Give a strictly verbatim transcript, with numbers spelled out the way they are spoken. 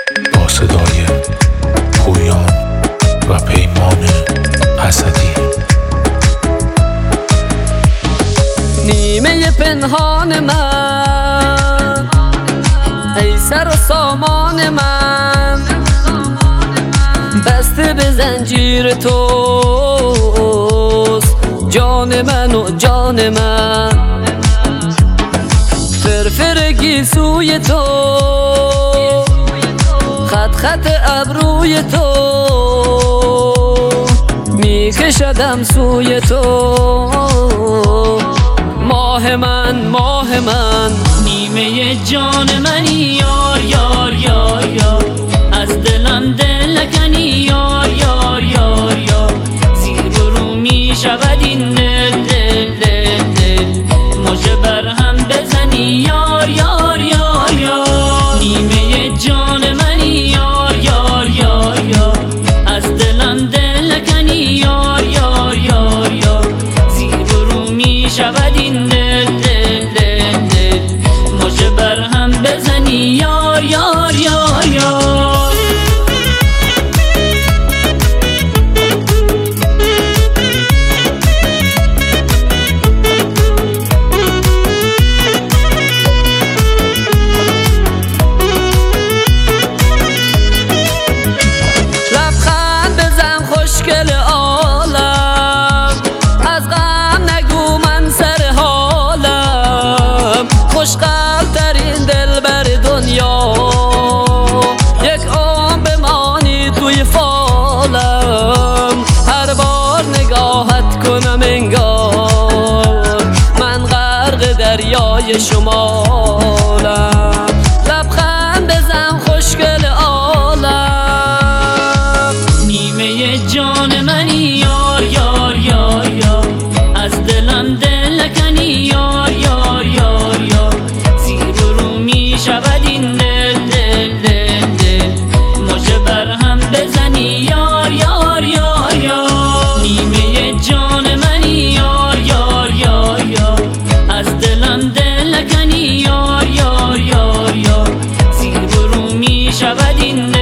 با صدای پویان و پیمان اسدی. نیمه پنهان من، ای سر و سامان من، بسته به زنجیر توست جان من و جان من. فرفر گیسوی تو، خط خط ابروی تو، میکشدم سوی تو. ماه من ماه من، نیمه جان منی یار یار یار یار، از دلم دل نکنی یار یار یار یار. زیر و رو می شود این دل دل دل دل، مژه بر هم بزنی یار یار یار یار. نیمه جان منی یار یار یار یار، از دلم دل نکنی یار یار یار یار. زیر و رو می شود این دل دل دل دل، مژه بر هم بزنی یار یار یار یار. خوشگل عالم، از غم نگو من سر حالم. خوشقلب ترین دلبر دنیا، یک عمر بمانی توی فالم. هر بار نگاهت کنم انگار من غرق دریای شمالم. لبخند بزن خوشگل عالم، جان منی یار یار یار یار، از دلم دل نکنی یار یار یار یار. زیر و رو می شود این دل دل دل دل، مژه بر هم بزنی یار یار یار یار. نیمه جان منی یار یار یار یار، از دلم دل نکنی یار یار یار یار. زیر و رو می شود این